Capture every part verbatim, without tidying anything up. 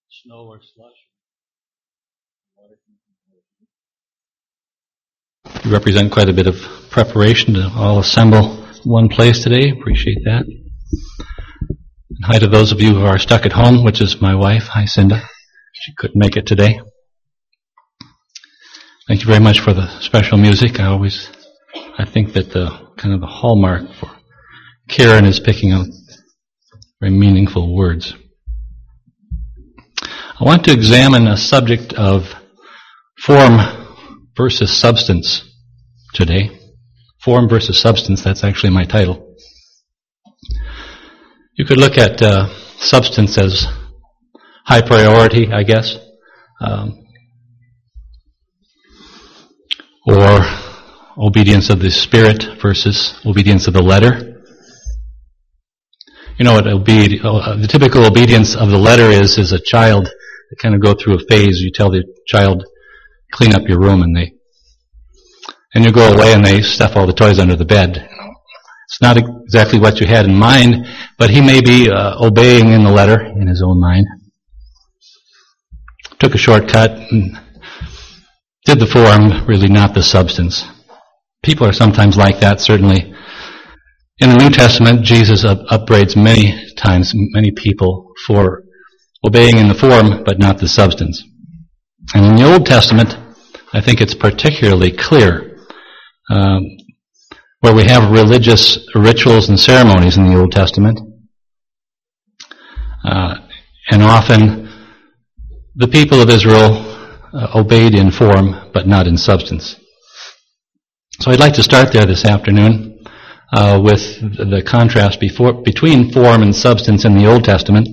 snow or slush. You represent quite a bit of preparation to all assemble one place today. Appreciate that. And hi to those of you who are stuck at home, which is my wife. Hi, Cinda. She couldn't make it today. Thank you very much for the special music. I always, I think that the kind of the hallmark for Karen is picking out very meaningful words. I want to examine a subject of form versus substance today. Form versus substance, that's actually my title. You could look at uh, substance as high priority, I guess, um, or obedience of the Spirit versus obedience of the letter. You know what obe- uh, the typical obedience of the letter is, is a child that kind of go through a phase. You tell the child, clean up your room, and they, and you go away and they stuff all the toys under the bed. It's not exactly what you had in mind, but he may be uh, obeying in the letter in his own mind. Took a shortcut and did the form, really not the substance. People are sometimes like that, certainly. In the New Testament, Jesus up- upbraids many times many people for obeying in the form, but not the substance. And in the Old Testament, I think it's particularly clear, um, where we have religious rituals and ceremonies in the Old Testament, uh, and often the people of Israel uh, obeyed in form, but not in substance. So I'd like to start there this afternoon. Uh, with the contrast before, between form and substance in the Old Testament,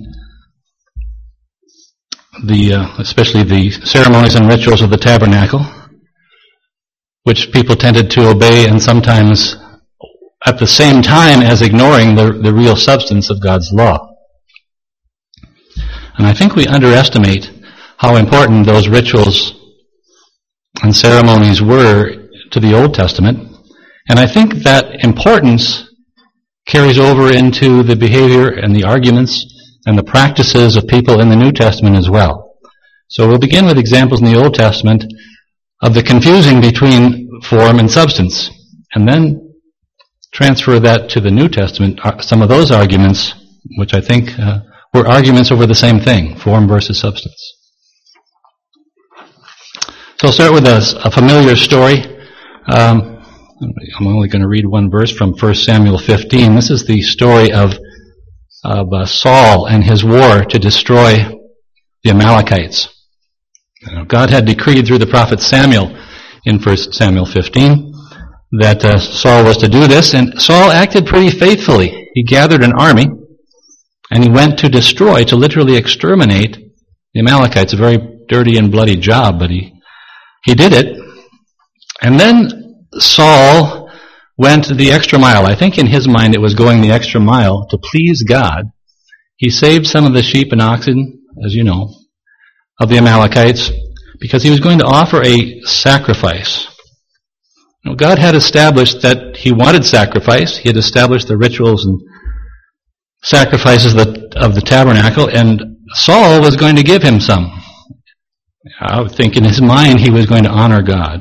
the uh, especially the ceremonies and rituals of the tabernacle, which people tended to obey, and sometimes at the same time as ignoring the, the real substance of God's law. And I think we underestimate how important those rituals and ceremonies were to the Old Testament. And I think that importance carries over into the behavior and the arguments and the practices of people in the New Testament as well. So we'll begin with examples in the Old Testament of the confusing between form and substance, and then transfer that to the New Testament, some of those arguments, which I think uh, were arguments over the same thing, form versus substance. So I'll start with a, a familiar story. Um, I'm only going to read one verse from First Samuel fifteen. This is the story of, of uh, Saul and his war to destroy the Amalekites. You know, God had decreed through the prophet Samuel in First Samuel fifteen that uh, Saul was to do this, and Saul acted pretty faithfully. He gathered an army, and he went to destroy, to literally exterminate the Amalekites. A very dirty and bloody job, but he, he did it. And then Saul went the extra mile. I think in his mind it was going the extra mile to please God. He saved some of the sheep and oxen, as you know, of the Amalekites, because he was going to offer a sacrifice. You know, God had established that he wanted sacrifice. He had established the rituals and sacrifices of the, of the tabernacle, and Saul was going to give him some. I would think in his mind he was going to honor God.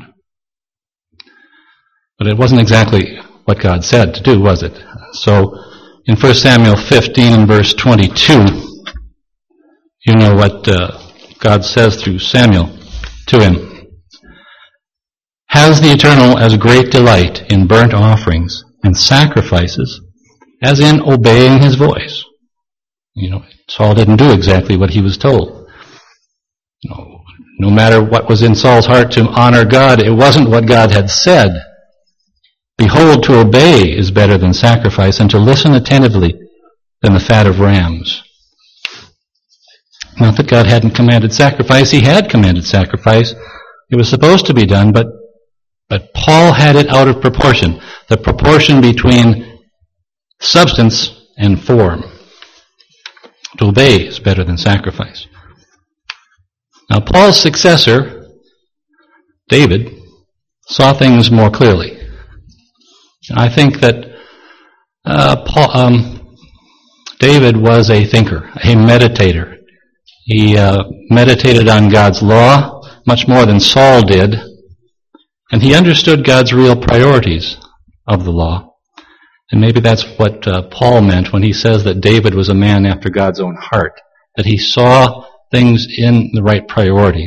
But it wasn't exactly what God said to do, was it? So, in First Samuel fifteen and verse twenty-two, you know what uh, God says through Samuel to him. Has the Eternal as great delight in burnt offerings and sacrifices as in obeying his voice? You know, Saul didn't do exactly what he was told. No, no matter what was in Saul's heart to honor God, it wasn't what God had said. Behold, to obey is better than sacrifice, and to listen attentively than the fat of rams. Not that God hadn't commanded sacrifice. He had commanded sacrifice. It was supposed to be done, but, but Paul had it out of proportion. The proportion between substance and form. To obey is better than sacrifice. Now, Paul's successor, David, saw things more clearly. I think that uh, Paul, um, David was a thinker, a meditator. He uh, meditated on God's law much more than Saul did, and he understood God's real priorities of the law. And maybe that's what uh, Paul meant when he says that David was a man after God's own heart, that he saw things in the right priority.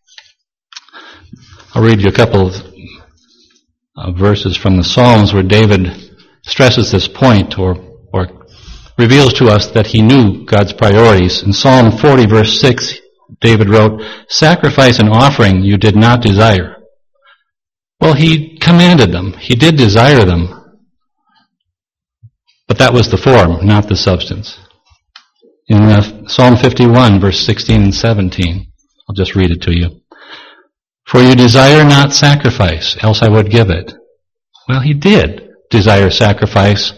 I'll read you a couple of uh, verses from the Psalms where David stresses this point or, or reveals to us that he knew God's priorities. In Psalm forty, verse six, David wrote, "Sacrifice and offering you did not desire." Well, he commanded them. He did desire them. But that was the form, not the substance. In uh, Psalm fifty-one, verse sixteen and seventeen, I'll just read it to you. "For you desire not sacrifice, else I would give it." Well, he did desire sacrifice,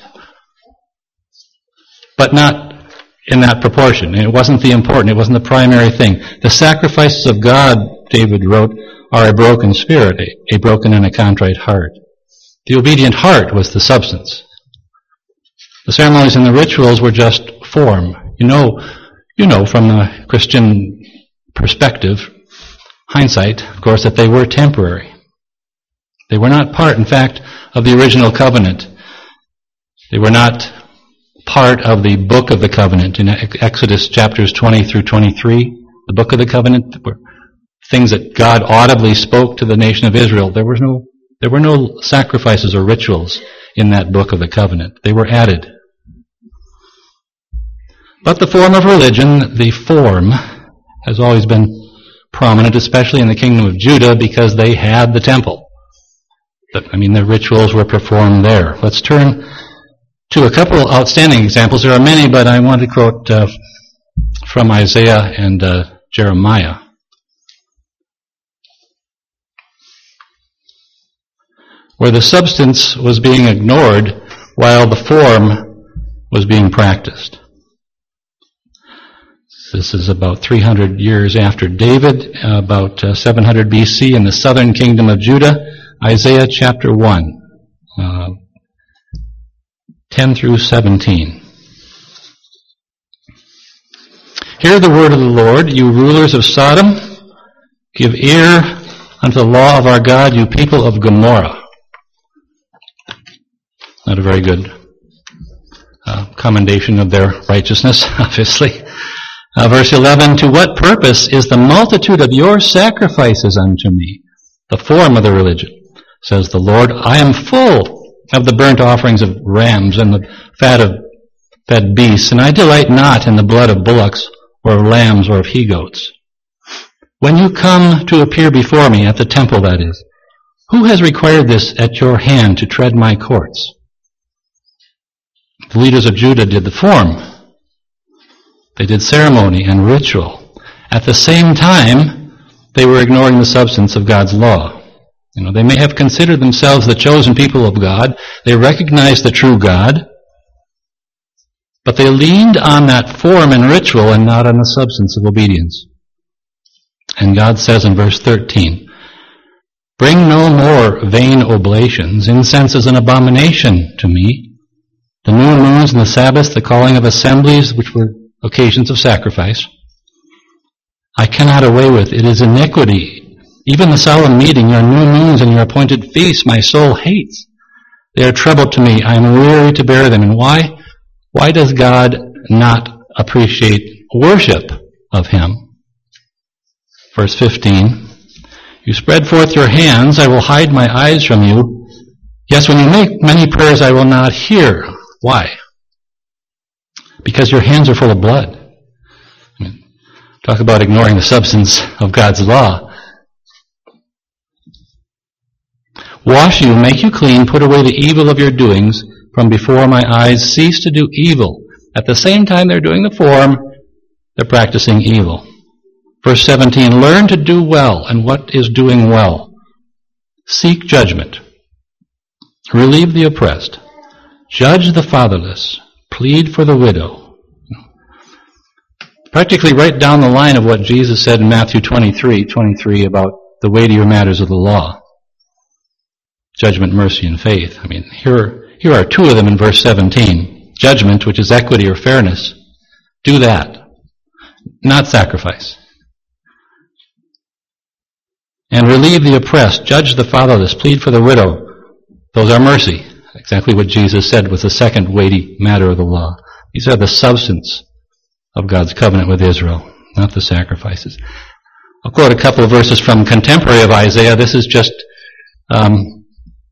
but not in that proportion. It wasn't the important, it wasn't the primary thing. The sacrifices of God, David wrote, are a broken spirit, a, a broken and a contrite heart. The obedient heart was the substance. The ceremonies and the rituals were just form. You know, you know from the Christian perspective, hindsight, of course, that they were temporary. They were not part, in fact, of the original covenant. They were not part of the book of the covenant in Exodus chapters twenty through twenty-three. The book of the covenant were things that God audibly spoke to the nation of Israel. There was no, there were no sacrifices or rituals in that book of the covenant. They were added. But the form of religion, the form, has always been prominent, especially in the kingdom of Judah, because they had the temple. I mean, the rituals were performed there. Let's turn to a couple of outstanding examples. There are many, but I want to quote uh, from Isaiah and uh, Jeremiah. Where the substance was being ignored while the form was being practiced. This is about three hundred years after David, about uh, seven hundred B C in the southern kingdom of Judah. Isaiah chapter one, uh, ten through seventeen. "Hear the word of the Lord, you rulers of Sodom. Give ear unto the law of our God, you people of Gomorrah." Not a very good uh, commendation of their righteousness, obviously. Uh, verse eleven, "To what purpose is the multitude of your sacrifices unto me?" The form of the religion. Says the Lord, "I am full of the burnt offerings of rams and the fat of fed beasts, and I delight not in the blood of bullocks or of lambs or of he-goats. When you come to appear before me, at the temple that is, who has required this at your hand to tread my courts?" The leaders of Judah did the form. They did ceremony and ritual. At the same time, they were ignoring the substance of God's law. You know, they may have considered themselves the chosen people of God. They recognized the true God. But they leaned on that form and ritual and not on the substance of obedience. And God says in verse thirteen, "Bring no more vain oblations. Incense is an abomination to me. The new moons and the Sabbaths, the calling of assemblies, which were occasions of sacrifice, I cannot away with. It is iniquity. Even the solemn meeting, your new moons and your appointed feasts, my soul hates. They are trouble to me. I am weary to bear them." And why? Why does God not appreciate worship of Him? Verse fifteen, "You spread forth your hands, I will hide my eyes from you. Yes, when you make many prayers, I will not hear." Why? Because your hands are full of blood. I mean, talk about ignoring the substance of God's law. "Wash you, make you clean, put away the evil of your doings from before my eyes. Cease to do evil." At the same time they're doing the form, they're practicing evil. Verse seventeen, "Learn to do well, and what is doing well? Seek judgment. Relieve the oppressed. Judge the fatherless. Plead for the widow." Practically right down the line of what Jesus said in Matthew twenty-three, twenty-three about the weightier matters of the law. Judgment, mercy, and faith. I mean, here, here are two of them in verse seventeen. Judgment, which is equity or fairness. Do that. not sacrifice. And relieve the oppressed, judge the fatherless, plead for the widow. Those are mercy. Exactly what Jesus said was the second weighty matter of the law. These are the substance of God's covenant with Israel, not the sacrifices. I'll quote a couple of verses from contemporary of Isaiah. This is just, um,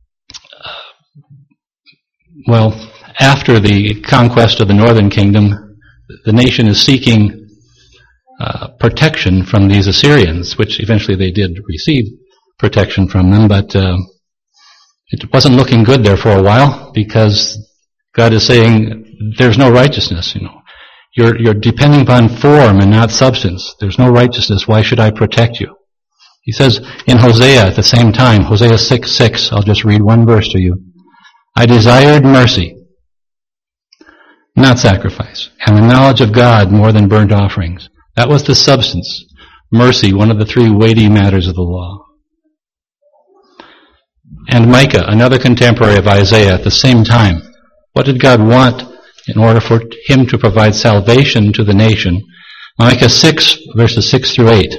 well, after the conquest of the northern kingdom, the nation is seeking uh, protection from these Assyrians, which eventually they did receive protection from them, but uh, it wasn't looking good there for a while because God is saying there's no righteousness, you know. You're, you're depending upon form and not substance. There's no righteousness. Why should I protect you? He says in Hosea at the same time, Hosea six six, I'll just read one verse to you. I desired mercy, not sacrifice, and the knowledge of God more than burnt offerings. That was the substance. Mercy, one of the three weighty matters of the law. And Micah, another contemporary of Isaiah at the same time. What did God want in order for him to provide salvation to the nation? Micah six, verses six through eight.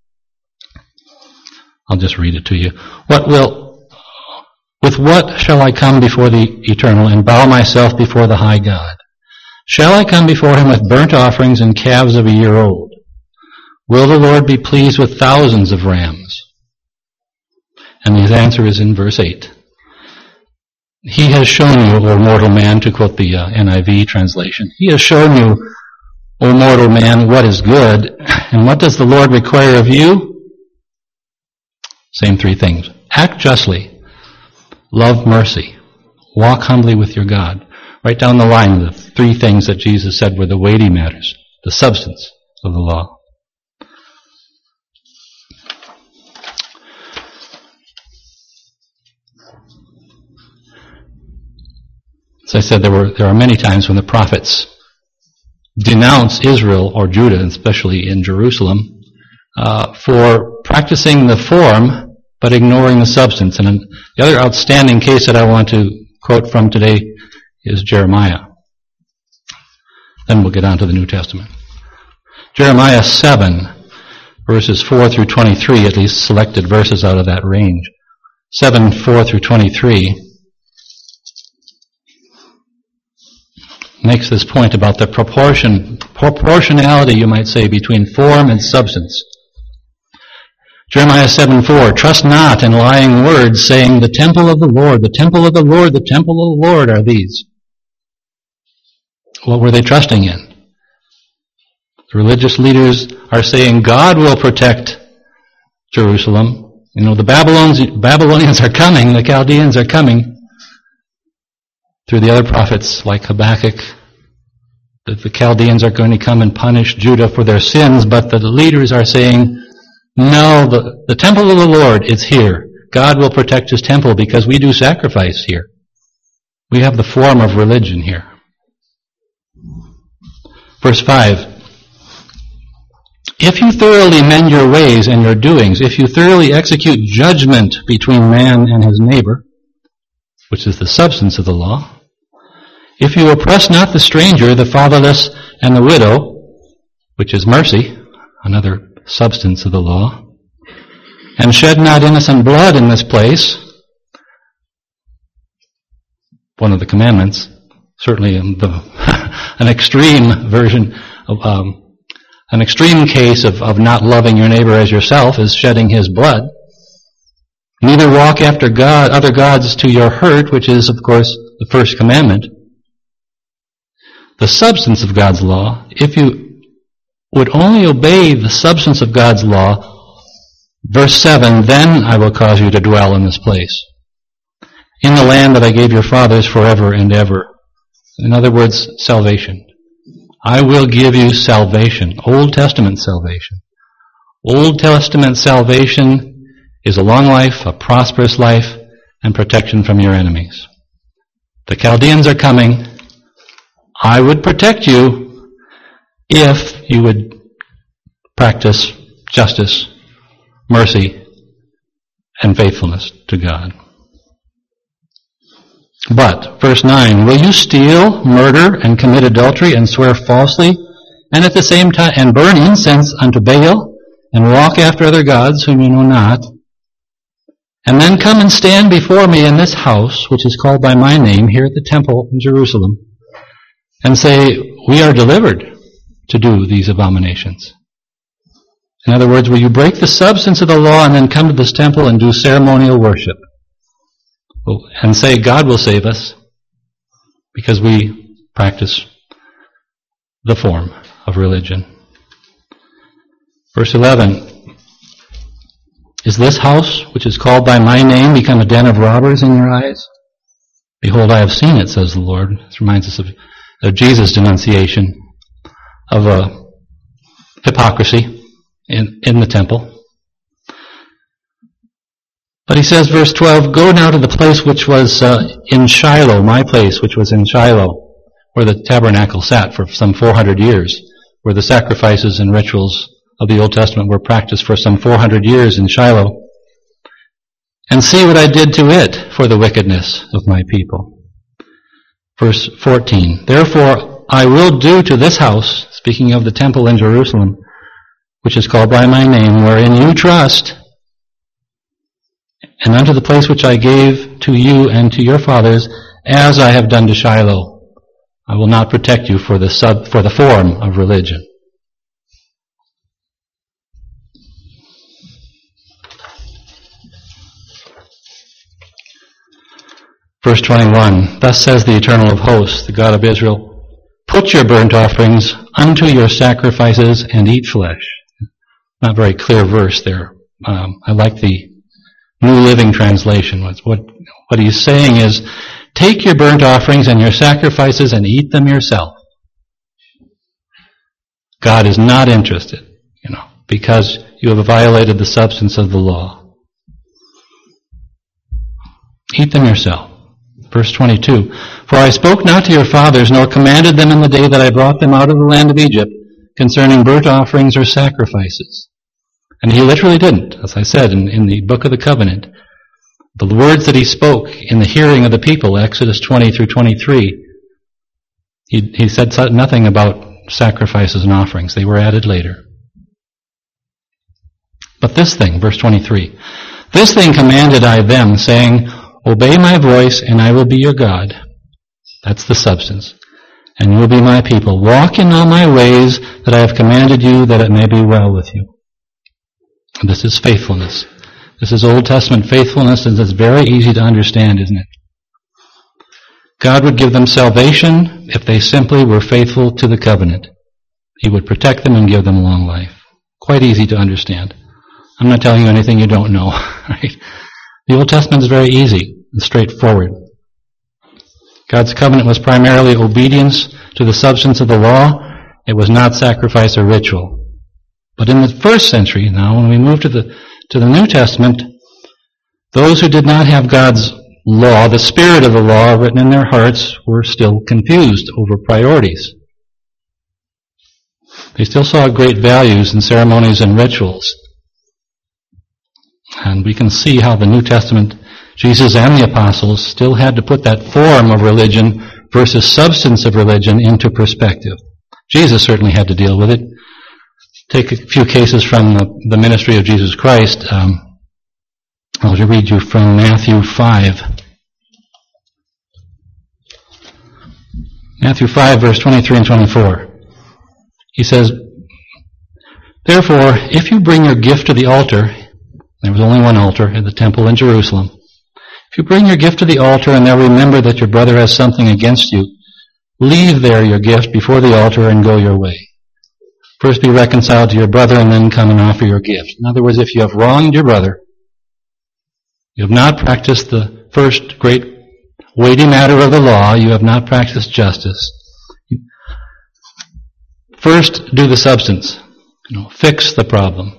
I'll just read it to you. What will, with what shall I come before the Eternal and bow myself before the high God? Shall I come before him with burnt offerings and calves of a year old? Will the Lord be pleased with thousands of rams? And his answer is in verse eight. He has shown you, O mortal man, to quote the uh, N I V translation, he has shown you, O mortal man, what is good, and what does the Lord require of you? Same three things. Act justly, love mercy, walk humbly with your God. Right down the line, the three things that Jesus said were the weighty matters, the substance of the law. As I said, there were there are many times when the prophets denounce Israel or Judah, especially in Jerusalem, uh, for practicing the form but ignoring the substance. And the other outstanding case that I want to quote from today is Jeremiah. Then we'll get on to the New Testament. Jeremiah seven, verses four through twenty-three, at least selected verses out of that range. seven, four through twenty-three. Makes this point about the proportion, proportionality, you might say, between form and substance. Jeremiah seven four, trust not in lying words, saying, the temple of the Lord, the temple of the Lord, the temple of the Lord are these. What were they trusting in? The religious leaders are saying, God will protect Jerusalem. You know, the Babylonians, Babylonians are coming, the Chaldeans are coming. Through the other prophets like Habakkuk, that the Chaldeans are going to come and punish Judah for their sins, but the leaders are saying, no, the, the temple of the Lord is here. God will protect his temple because we do sacrifice here. We have the form of religion here. Verse five, if you thoroughly mend your ways and your doings, if you thoroughly execute judgment between man and his neighbor, which is the substance of the law, if you oppress not the stranger, the fatherless, and the widow, which is mercy, another substance of the law, and shed not innocent blood in this place, one of the commandments, certainly the, an extreme version of, um, an extreme case of, of not loving your neighbor as yourself is shedding his blood. Neither walk after God, other gods to your hurt, which is, of course, the first commandment. The substance of God's law, if you would only obey the substance of God's law, verse seven, then I will cause you to dwell in this place, in the land that I gave your fathers forever and ever. In other words, salvation. I will give you salvation, Old Testament salvation. Old Testament salvation is a long life, a prosperous life, and protection from your enemies. The Chaldeans are coming. I would protect you if you would practice justice, mercy, and faithfulness to God. But, verse nine, will you steal, murder, and commit adultery, and swear falsely, and at the same time, and burn incense unto Baal, and walk after other gods whom you know not, and then come and stand before me in this house, which is called by my name, here at the temple in Jerusalem, and say, we are delivered to do these abominations. In other words, will you break the substance of the law and then come to this temple and do ceremonial worship? And say, God will save us because we practice the form of religion. Verse eleven, is this house, which is called by my name, become a den of robbers in your eyes? Behold, I have seen it, says the Lord. This reminds us of, of Jesus' denunciation of a hypocrisy in, in the temple. But he says, verse twelve, go now to the place which was uh, in Shiloh, my place, which was in Shiloh, where the tabernacle sat for some four hundred years, where the sacrifices and rituals of the Old Testament were practiced for some four hundred years in Shiloh, and see what I did to it for the wickedness of my people. Verse fourteen, therefore I will do to this house, speaking of the temple in Jerusalem, which is called by my name, wherein you trust, and unto the place which I gave to you and to your fathers, as I have done to Shiloh. I will not protect you for the sub, for the form of religion. Verse twenty-one, thus says the Eternal of Hosts, the God of Israel, put your burnt offerings unto your sacrifices and eat flesh. Not very clear verse there. Um, I like the New Living Translation. What, what he's saying is, take your burnt offerings and your sacrifices and eat them yourself. God is not interested, you know, because you have violated the substance of the law. Eat them yourself. Verse twenty-two, for I spoke not to your fathers, nor commanded them in the day that I brought them out of the land of Egypt, concerning burnt offerings or sacrifices. And he literally didn't, as I said in, in the book of the covenant. The words that he spoke in the hearing of the people, Exodus twenty through twenty-three, he, he said nothing about sacrifices and offerings. They were added later. But this thing, verse twenty-three, this thing commanded I them, saying, obey my voice, and I will be your God. That's the substance. And you will be my people. Walk in all my ways that I have commanded you, that it may be well with you. This is faithfulness. This is Old Testament faithfulness, and it's very easy to understand, isn't it? God would give them salvation if they simply were faithful to the covenant. He would protect them and give them long life. Quite easy to understand. I'm not telling you anything you don't know, right? The Old Testament is very easy and straightforward. God's covenant was primarily obedience to the substance of the law. It was not sacrifice or ritual. But in the first century, now, when we move to the to the New Testament, those who did not have God's law, the spirit of the law written in their hearts, were still confused over priorities. They still saw great values in ceremonies and rituals. And we can see how the New Testament, Jesus and the apostles, still had to put that form of religion versus substance of religion into perspective. Jesus certainly had to deal with it. Take a few cases from the, the ministry of Jesus Christ. Um, I'll read you from Matthew five. Matthew five, verse twenty-three and twenty-four. He says, therefore, if you bring your gift to the altar, there was only one altar at the temple in Jerusalem. If you bring your gift to the altar and there remember that your brother has something against you, leave there your gift before the altar and go your way. First be reconciled to your brother and then come and offer your gift. In other words, if you have wronged your brother, you have not practiced the first great weighty matter of the law, you have not practiced justice. First, do the substance. You know, fix the problem.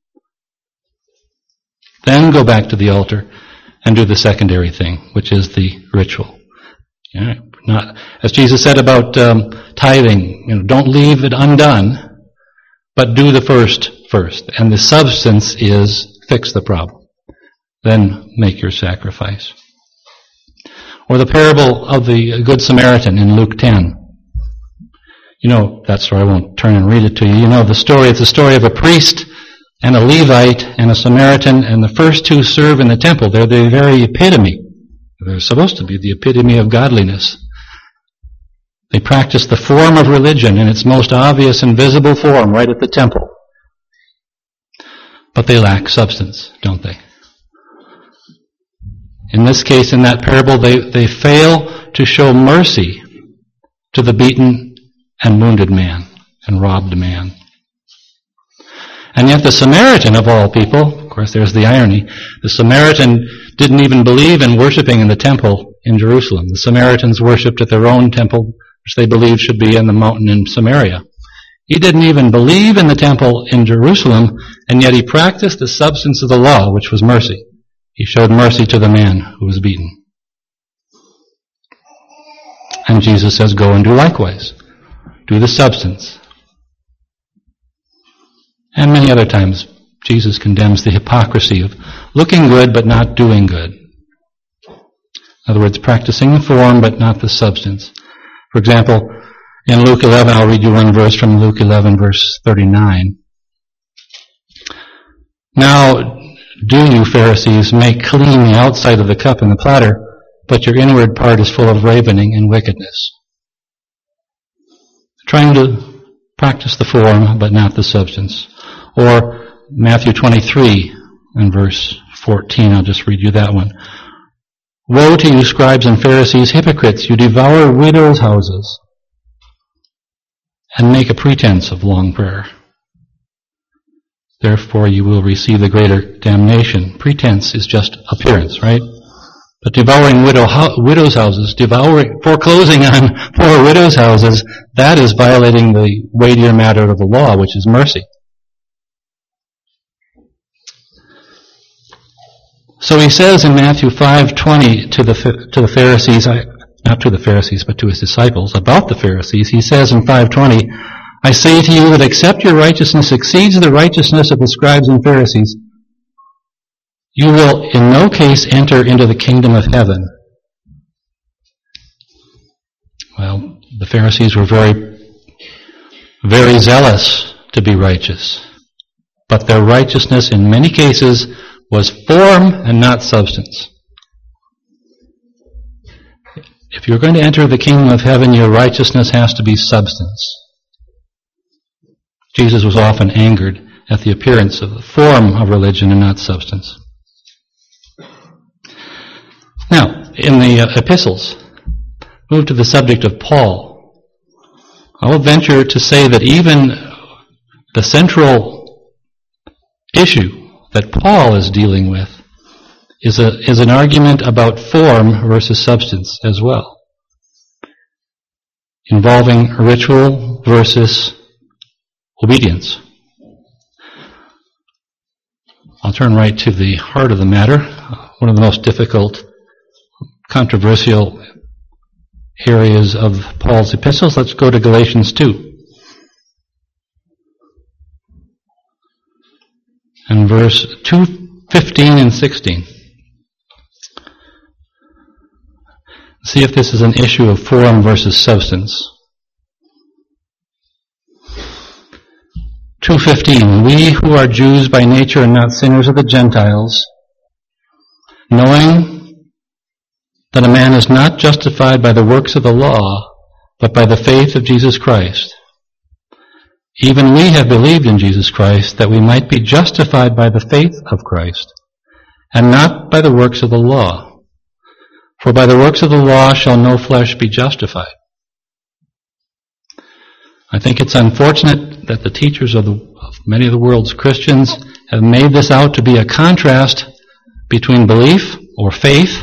Then go back to the altar and do the secondary thing, which is the ritual. Yeah, not, as Jesus said about um, tithing, you know, don't leave it undone, but do the first first. And the substance is fix the problem. Then make your sacrifice. Or the parable of the Good Samaritan in Luke ten. You know that story. I won't turn and read it to you. You know the story. It's a story of a priest and a Levite and a Samaritan, and the first two serve in the temple. They're the very epitome. They're supposed to be the epitome of godliness. They practice the form of religion in its most obvious and visible form right at the temple. But they lack substance, don't they? In this case, in that parable, they, they fail to show mercy to the beaten and wounded man and robbed man. And yet the Samaritan of all people, of course there's the irony, the Samaritan didn't even believe in worshiping in the temple in Jerusalem. The Samaritans worshipped at their own temple, which they believed should be in the mountain in Samaria. He didn't even believe in the temple in Jerusalem, and yet he practiced the substance of the law, which was mercy. He showed mercy to the man who was beaten. And Jesus says, go and do likewise. Do the substance. And many other times, Jesus condemns the hypocrisy of looking good but not doing good. In other words, practicing the form but not the substance. For example, in Luke eleven, I'll read you one verse from Luke eleven, verse thirty-nine. Now, do you, Pharisees, make clean the outside of the cup and the platter, but your inward part is full of ravening and wickedness. Trying to practice the form, but not the substance. Or Matthew twenty-three and verse fourteen, I'll just read you that one. Woe to you, scribes and Pharisees, hypocrites! You devour widows' houses and make a pretense of long prayer. Therefore you will receive the greater damnation. Pretense is just appearance, right? But devouring widow ho- widows' houses, devouring, foreclosing on poor widows' houses, that is violating the weightier matter of the law, which is mercy. So he says in Matthew five twenty to the to the Pharisees, not to the Pharisees, but to his disciples, about the Pharisees, he says in five twenty, I say to you that except your righteousness exceeds the righteousness of the scribes and Pharisees, you will in no case enter into the kingdom of heaven. Well, the Pharisees were very, very zealous to be righteous. But their righteousness in many cases was form and not substance. If you're going to enter the kingdom of heaven, your righteousness has to be substance. Jesus was often angered at the appearance of the form of religion and not substance. Now, in the uh, epistles, move to the subject of Paul. I will venture to say that even the central issue that Paul is dealing with is a is an argument about form versus substance as well, involving ritual versus obedience. I'll turn right to the heart of the matter, one of the most difficult, controversial areas of Paul's epistles. Let's go to Galatians two. And verse two fifteen and sixteen. See if this is an issue of form versus substance. two fifteen. We who are Jews by nature and not sinners of the Gentiles, knowing that a man is not justified by the works of the law, but by the faith of Jesus Christ. Even we have believed in Jesus Christ, that we might be justified by the faith of Christ, and not by the works of the law. For by the works of the law shall no flesh be justified. I think it's unfortunate that the teachers of, the, of many of the world's Christians have made this out to be a contrast between belief or faith,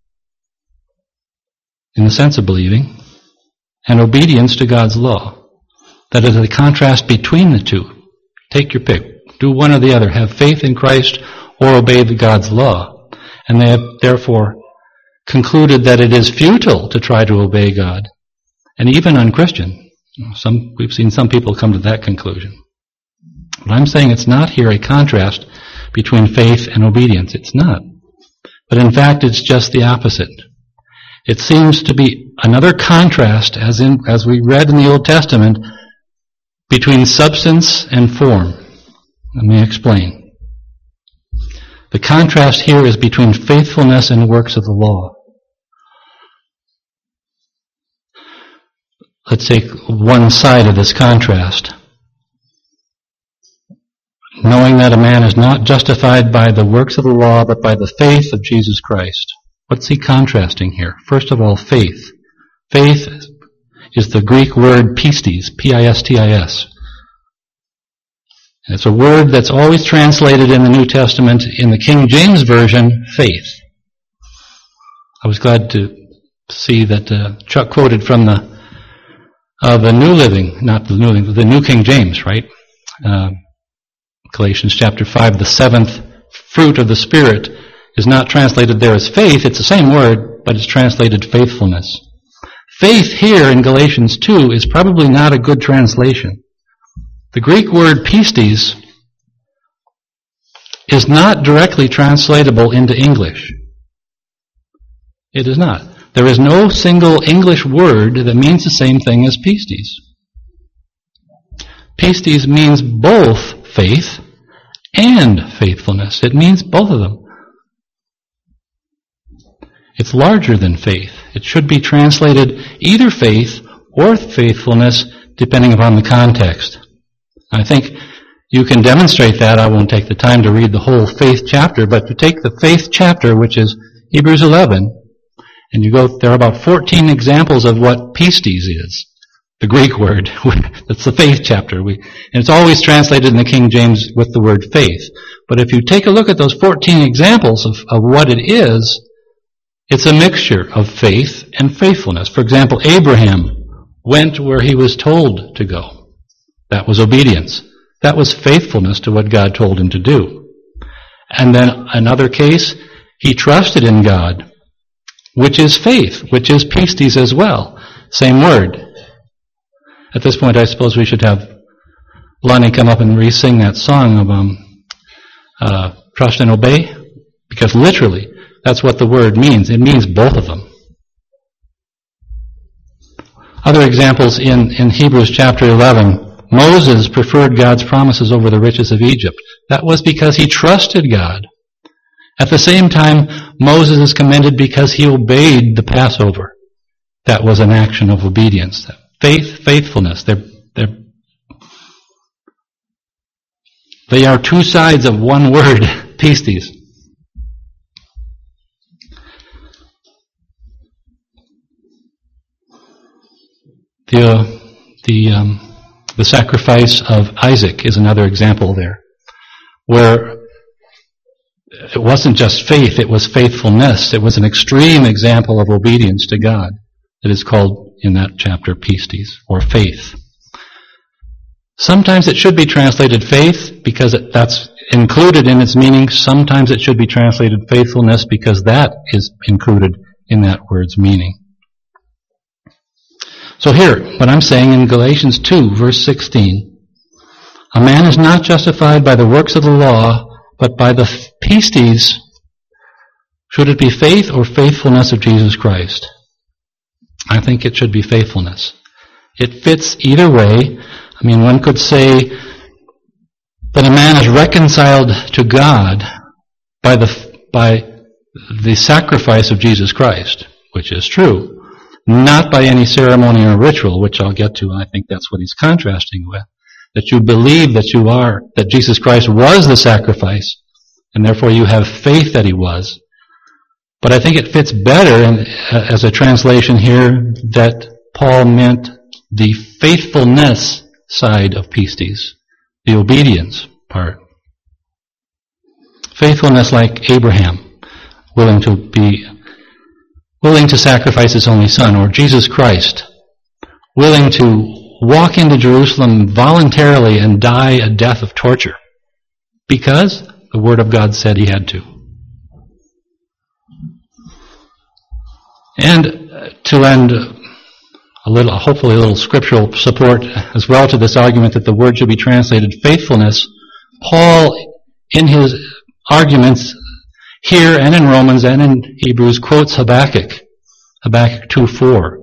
in the sense of believing, and obedience to God's law. That is a contrast between the two. Take your pick. Do one or the other. Have faith in Christ or obey the God's law. And they have therefore concluded that it is futile to try to obey God, and even unchristian. Some, we've seen some people come to that conclusion. But I'm saying it's not here a contrast between faith and obedience. It's not. But in fact, it's just the opposite. It seems to be another contrast, as in as we read in the Old Testament, between substance and form. Let me explain. The contrast here is between faithfulness and works of the law. Let's take one side of this contrast. Knowing that a man is not justified by the works of the law, but by the faith of Jesus Christ. What's he contrasting here? First of all, faith. Faith is the Greek word pistis, P I S T I S. It's a word that's always translated in the New Testament, in the King James Version, faith. I was glad to see that uh, Chuck quoted from the uh, the New Living, not the New Living, the New King James, right? Uh, Galatians chapter five, the seventh fruit of the Spirit is not translated there as faith. It's the same word, but it's translated faithfulness. Faith here in Galatians two is probably not a good translation. The Greek word pistis is not directly translatable into English. It is not. There is no single English word that means the same thing as pistis. Pistis means both faith and faithfulness. It means both of them. It's larger than faith. It should be translated either faith or faithfulness, depending upon the context. I think you can demonstrate that. I won't take the time to read the whole faith chapter, but to take the faith chapter, which is Hebrews eleven, and you go, there are about fourteen examples of what pistis is, the Greek word. That's the faith chapter. We, and it's always translated in the King James with the word faith. But if you take a look at those fourteen examples of, of what it is, it's a mixture of faith and faithfulness. For example, Abraham went where he was told to go. That was obedience. That was faithfulness to what God told him to do. And then another case, he trusted in God, which is faith, which is pistis as well. Same word. At this point, I suppose we should have Lonnie come up and re-sing that song of um, uh, trust and obey, because literally, that's what the word means. It means both of them. Other examples in, in Hebrews chapter eleven. Moses preferred God's promises over the riches of Egypt. That was because he trusted God. At the same time, Moses is commended because he obeyed the Passover. That was an action of obedience. Faith, faithfulness. They're, they're, they are two sides of one word, pistis. The, uh, the, um, the sacrifice of Isaac is another example there, where it wasn't just faith, it was faithfulness. It was an extreme example of obedience to God. It is called in that chapter pistis, or faith. Sometimes it should be translated faith because it, that's included in its meaning. Sometimes it should be translated faithfulness because that is included in that word's meaning. So here, what I'm saying in Galatians two, verse sixteen, a man is not justified by the works of the law, but by the pistis, should it be faith or faithfulness of Jesus Christ? I think it should be faithfulness. It fits either way. I mean, one could say that a man is reconciled to God by the, by the sacrifice of Jesus Christ, which is true. Not by any ceremony or ritual, which I'll get to, and I think that's what he's contrasting with. That you believe that you are, that Jesus Christ was the sacrifice, and therefore you have faith that he was. But I think it fits better in, uh, as a translation here that Paul meant the faithfulness side of pistis, the obedience part. Faithfulness like Abraham, willing to be willing to sacrifice his only son, or Jesus Christ, willing to walk into Jerusalem voluntarily and die a death of torture, because the Word of God said he had to. And to lend a little, hopefully a little scriptural support as well to this argument that the word should be translated faithfulness, Paul, in his arguments here and in Romans and in Hebrews, quotes Habakkuk. Habakkuk two four,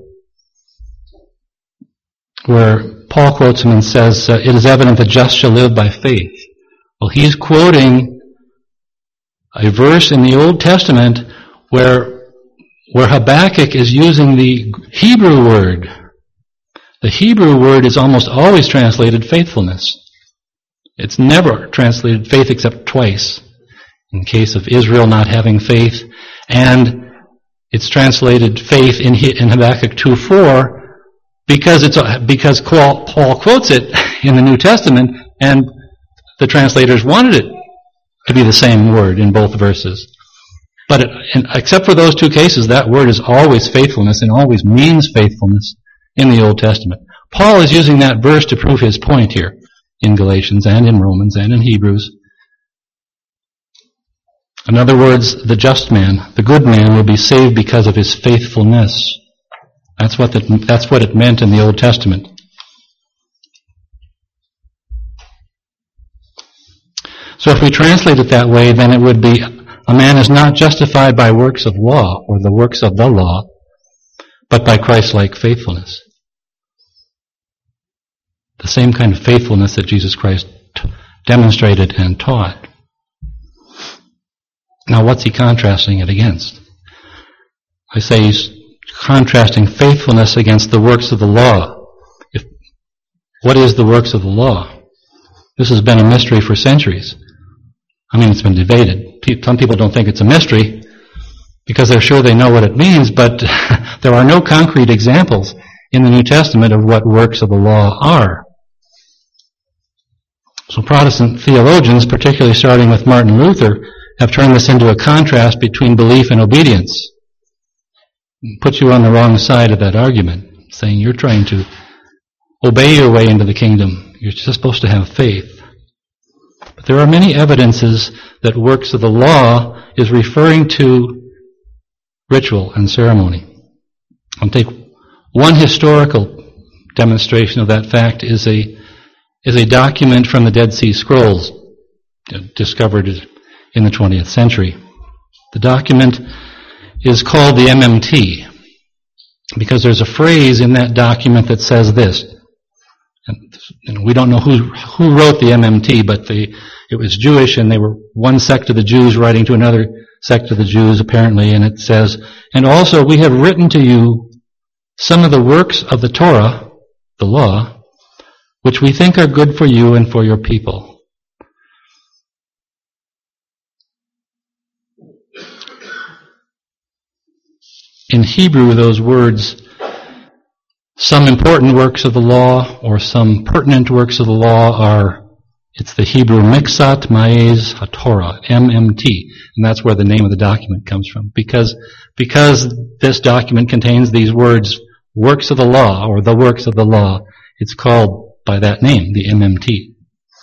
where Paul quotes him and says, uh, it is evident the just shall live by faith. Well, he's quoting a verse in the Old Testament where, where Habakkuk is using the Hebrew word. The Hebrew word is almost always translated faithfulness. It's never translated faith except twice, in case of Israel not having faith, and it's translated faith in, in Habakkuk two four because it's because Paul quotes it in the New Testament, and the translators wanted it to be the same word in both verses. But it, in, except for those two cases, that word is always faithfulness and always means faithfulness in the Old Testament. Paul is using that verse to prove his point here in Galatians and in Romans and in Hebrews. In other words, the just man, the good man, will be saved because of his faithfulness. That's what, the, that's what it meant in the Old Testament. So if we translate it that way, then it would be, a man is not justified by works of law or the works of the law, but by Christ-like faithfulness. The same kind of faithfulness that Jesus Christ t- demonstrated and taught. Now, what's he contrasting it against? I say he's contrasting faithfulness against the works of the law. If, what is the works of the law? This has been a mystery for centuries. I mean, it's been debated. Some people don't think it's a mystery because they're sure they know what it means, but there are no concrete examples in the New Testament of what works of the law are. So Protestant theologians, particularly starting with Martin Luther, have turned this into a contrast between belief and obedience. Put you on the wrong side of that argument, saying you're trying to obey your way into the kingdom. You're just supposed to have faith. But there are many evidences that works of the law is referring to ritual and ceremony. I'll take one historical demonstration of that fact is a is a document from the Dead Sea Scrolls discovered in the twentieth century. The document is called the M M T because there's a phrase in that document that says this. And, and we don't know who who wrote the M M T, but the, it was Jewish, and they were one sect of the Jews writing to another sect of the Jews, apparently, and it says, and also we have written to you some of the works of the Torah, the law, which we think are good for you and for your people. In Hebrew, those words, some important works of the law or some pertinent works of the law are, it's the Hebrew Miksat Ma'ez HaTorah, M M T, and that's where the name of the document comes from. Because, because this document contains these words, works of the law or the works of the law, it's called by that name, the M M T.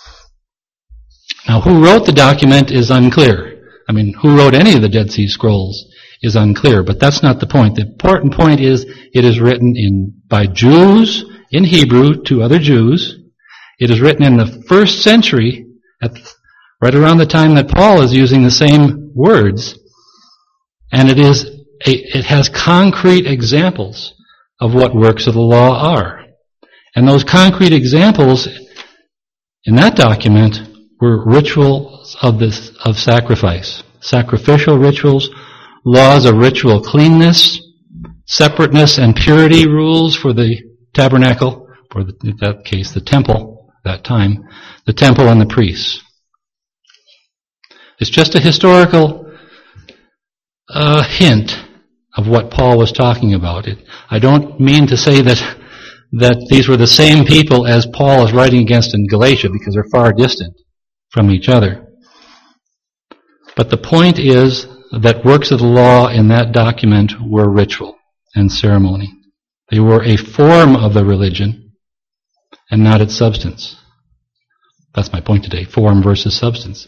Now, who wrote the document is unclear. I mean, who wrote any of the Dead Sea Scrolls is unclear, but that's not the point. The important point is it is written in by Jews in Hebrew to other Jews. It is written in the first century, at, right around the time that Paul is using the same words, and it is a, it has concrete examples of what works of the law are. And those concrete examples in that document were rituals of this of sacrifice, sacrificial rituals, laws of ritual cleanness, separateness and purity rules for the tabernacle, or the, in that case the temple, that time, the temple and the priests. It's just a historical uh, hint of what Paul was talking about. It, I don't mean to say that that these were the same people as Paul is writing against in Galatia, because they're far distant from each other. But the point is that works of the law in that document were ritual and ceremony. They were a form of the religion and not its substance. That's my point today, form versus substance.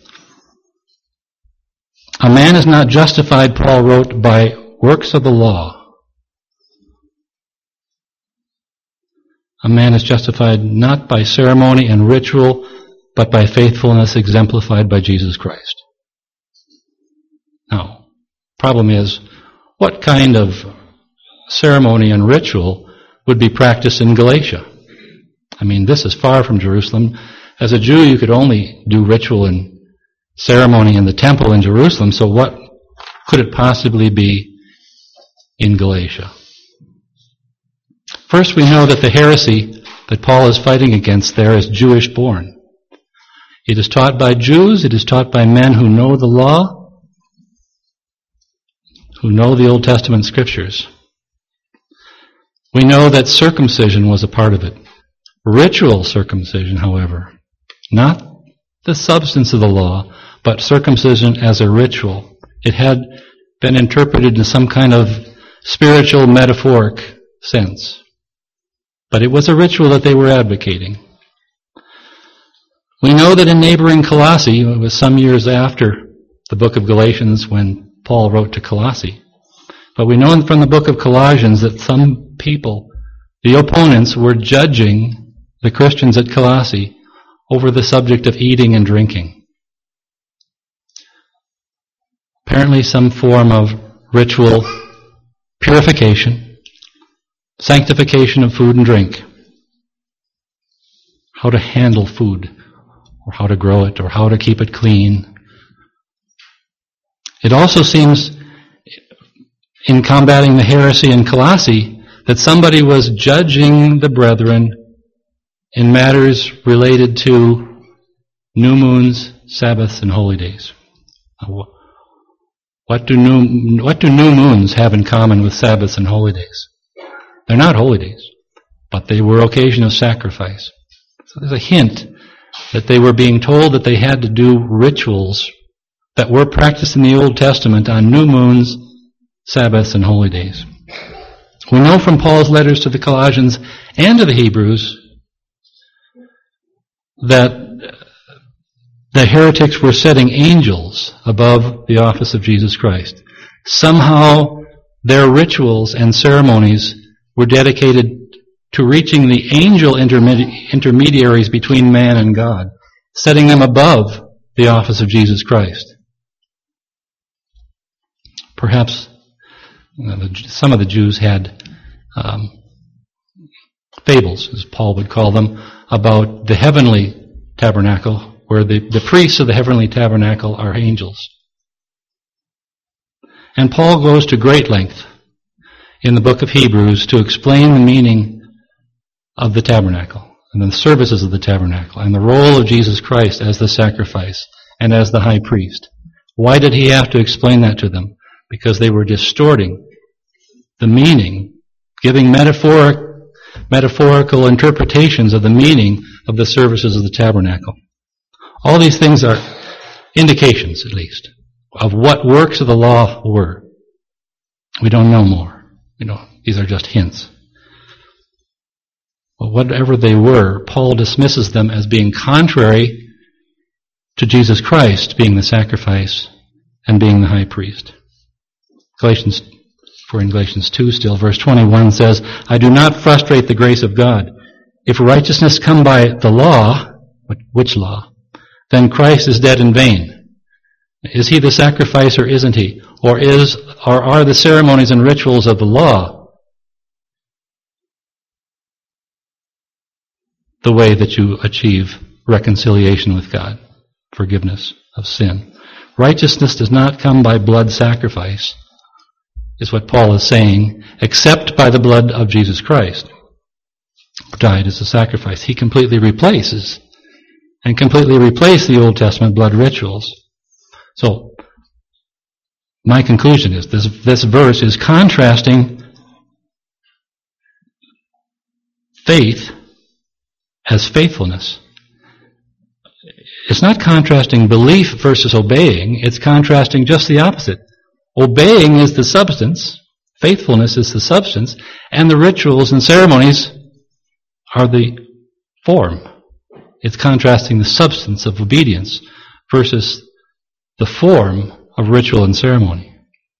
A man is not justified, Paul wrote, by works of the law. A man is justified not by ceremony and ritual, but by faithfulness exemplified by Jesus Christ. Now, problem is, what kind of ceremony and ritual would be practiced in Galatia. I mean, this is far from Jerusalem. As a Jew, you could only do ritual and ceremony in the temple in Jerusalem, so what could it possibly be in Galatia? First, we know that the heresy that Paul is fighting against there is Jewish-born. It is taught by Jews, it is taught by men who know the law, who know the Old Testament scriptures. We know that circumcision was a part of it. Ritual circumcision, however, not the substance of the law, but circumcision as a ritual. It had been interpreted in some kind of spiritual, metaphoric sense. But it was a ritual that they were advocating. We know that in neighboring Colossae, it was some years after the book of Galatians when Paul wrote to Colossae, but we know from the book of Colossians that some people, the opponents, were judging the Christians at Colossae over the subject of eating and drinking. Apparently some form of ritual purification, sanctification of food and drink, how to handle food, or how to grow it, or how to keep it clean. It also seems, in combating the heresy in Colossae, that somebody was judging the brethren in matters related to new moons, Sabbaths, and holy days. What do new, what do new moons have in common with Sabbaths and holy days? They're not holy days, but they were occasion of sacrifice. So there's a hint that they were being told that they had to do rituals that were practiced in the Old Testament on new moons, Sabbaths, and holy days. We know from Paul's letters to the Colossians and to the Hebrews that the heretics were setting angels above the office of Jesus Christ. Somehow their rituals and ceremonies were dedicated to reaching the angel intermedi- intermediaries between man and God, setting them above the office of Jesus Christ. Perhaps you know, the, some of the Jews had um, fables, as Paul would call them, about the heavenly tabernacle, where the, the priests of the heavenly tabernacle are angels. And Paul goes to great length in the book of Hebrews to explain the meaning of the tabernacle and the services of the tabernacle and the role of Jesus Christ as the sacrifice and as the high priest. Why did he have to explain that to them? Because they were distorting the meaning, giving metaphoric, metaphorical interpretations of the meaning of the services of the tabernacle. All these things are indications, at least, of what works of the law were. We don't know more. You know, these are just hints. But whatever they were, Paul dismisses them as being contrary to Jesus Christ being the sacrifice and being the high priest. Galatians, for in Galatians two still, verse twenty-one says, I do not frustrate the grace of God. If righteousness come by the law, which law? Then Christ is dead in vain. Is he the sacrifice or isn't he? Or is, or are the ceremonies and rituals of the law the way that you achieve reconciliation with God, forgiveness of sin? Righteousness does not come by blood sacrifice, is what Paul is saying, except by the blood of Jesus Christ, who died as a sacrifice. He completely replaces and completely replaced the Old Testament blood rituals. So, my conclusion is this, this verse is contrasting faith as faithfulness. It's not contrasting belief versus obeying, it's contrasting just the opposite. Obeying is the substance, faithfulness is the substance, and the rituals and ceremonies are the form. It's contrasting the substance of obedience versus the form of ritual and ceremony.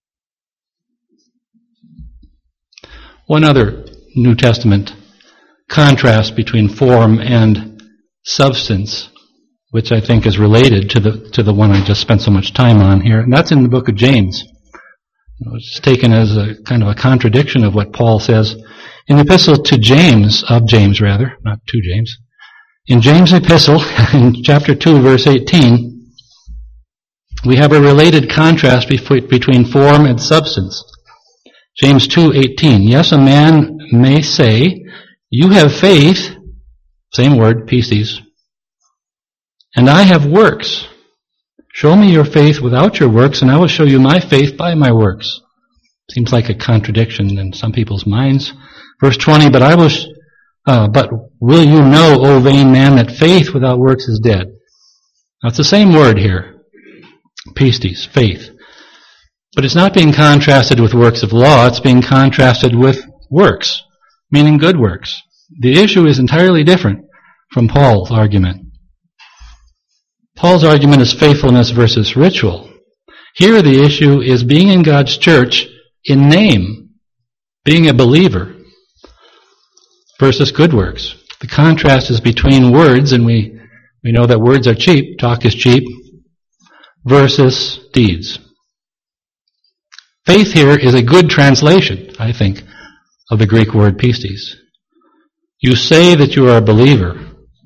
One other New Testament contrast between form and substance, which I think is related to the to the one I just spent so much time on here, and that's in the book of James. It's taken as a kind of a contradiction of what Paul says in the epistle to James, of James rather, not to James. In James' epistle, in chapter two, verse eighteen, we have a related contrast between form and substance. James two eighteen, yes, a man may say, you have faith, same word, pistis, and I have works. Show me your faith without your works, and I will show you my faith by my works. Seems like a contradiction in some people's minds. Verse twenty, but I will, sh- uh, but will you know, O vain man, that faith without works is dead? Now it's the same word here, pistis, faith. But it's not being contrasted with works of law, it's being contrasted with works, meaning good works. The issue is entirely different from Paul's argument. Paul's argument is faithfulness versus ritual. Here the issue is being in God's church in name, being a believer, versus good works. The contrast is between words, and we, we know that words are cheap, talk is cheap, versus deeds. Faith here is a good translation, I think, of the Greek word pistis. You say that you are a believer.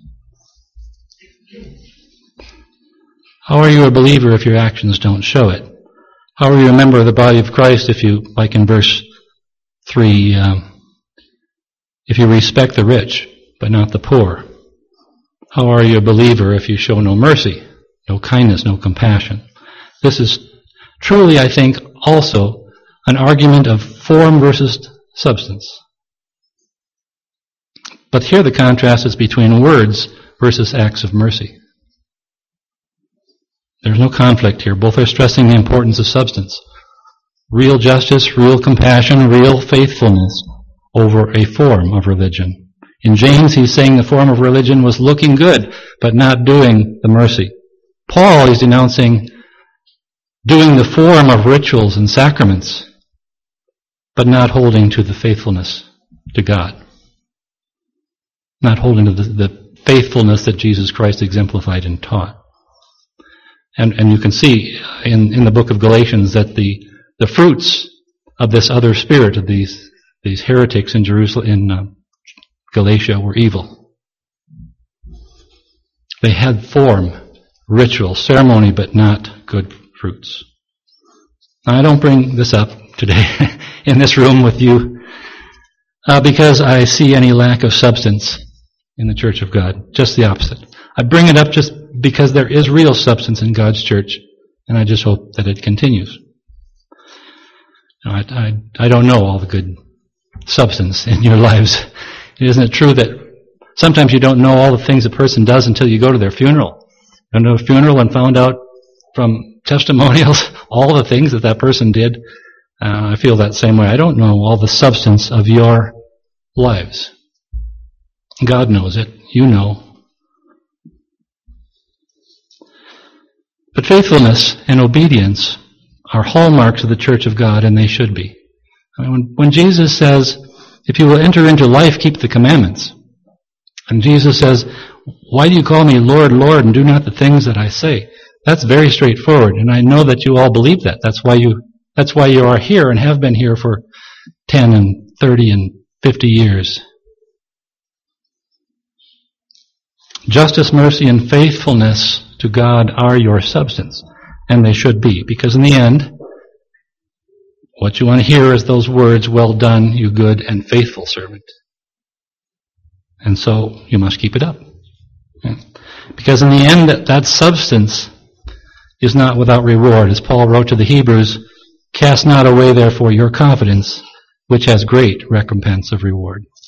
How are you a believer if your actions don't show it? How are you a member of the body of Christ if you, like in verse three, um, if you respect the rich but not the poor? How are you a believer if you show no mercy, no kindness, no compassion? This is truly, I think, also an argument of form versus substance. But here the contrast is between words versus acts of mercy. There's no conflict here. Both are stressing the importance of substance. Real justice, real compassion, real faithfulness over a form of religion. In James, he's saying the form of religion was looking good, but not doing the mercy. Paul is denouncing doing the form of rituals and sacraments, but not holding to the faithfulness to God. Not holding to the, the faithfulness that Jesus Christ exemplified and taught. And, and you can see in, in the book of Galatians that the, the fruits of this other spirit, of these, these heretics in Jerusalem, in uh, Galatia, were evil. They had form, ritual, ceremony, but not good fruits. Now, I don't bring this up today in this room with you uh, because I see any lack of substance in the church of God. Just the opposite. I bring it up just because there is real substance in God's church, and I just hope that it continues. Now, I, I, I don't know all the good substance in your lives. Isn't it true that sometimes you don't know all the things a person does until you go to their funeral? You go to a funeral and found out from testimonials all the things that that person did. Uh, I feel that same way. I don't know all the substance of your lives. God knows it. You know. But faithfulness and obedience are hallmarks of the church of God, and they should be. I mean, when, when Jesus says, if you will enter into life, keep the commandments. And Jesus says, why do you call me Lord, Lord, and do not the things that I say? That's very straightforward, and I know that you all believe that. That's why you, that's why you are here and have been here for ten and thirty and fifty years. Justice, mercy, and faithfulness to God are your substance, and they should be, because in the end, what you want to hear is those words, well done, you good and faithful servant. And so you must keep it up. Because in the end, that, that substance is not without reward. As Paul wrote to the Hebrews, cast not away therefore your confidence, which has great recompense of reward.